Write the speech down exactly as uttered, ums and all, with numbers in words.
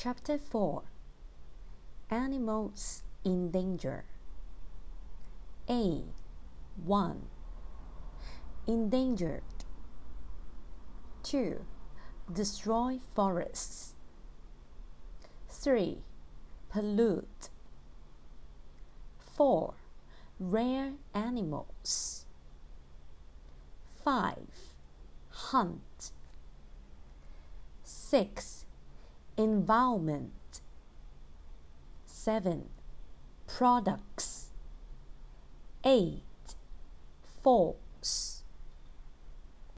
Chapter four. Animals in Danger. A. one. Endangered. two. Destroy forests. three. Pollute. four. Rare animals. five. Hunt. six. Environment. seven. Products. eight. Fall.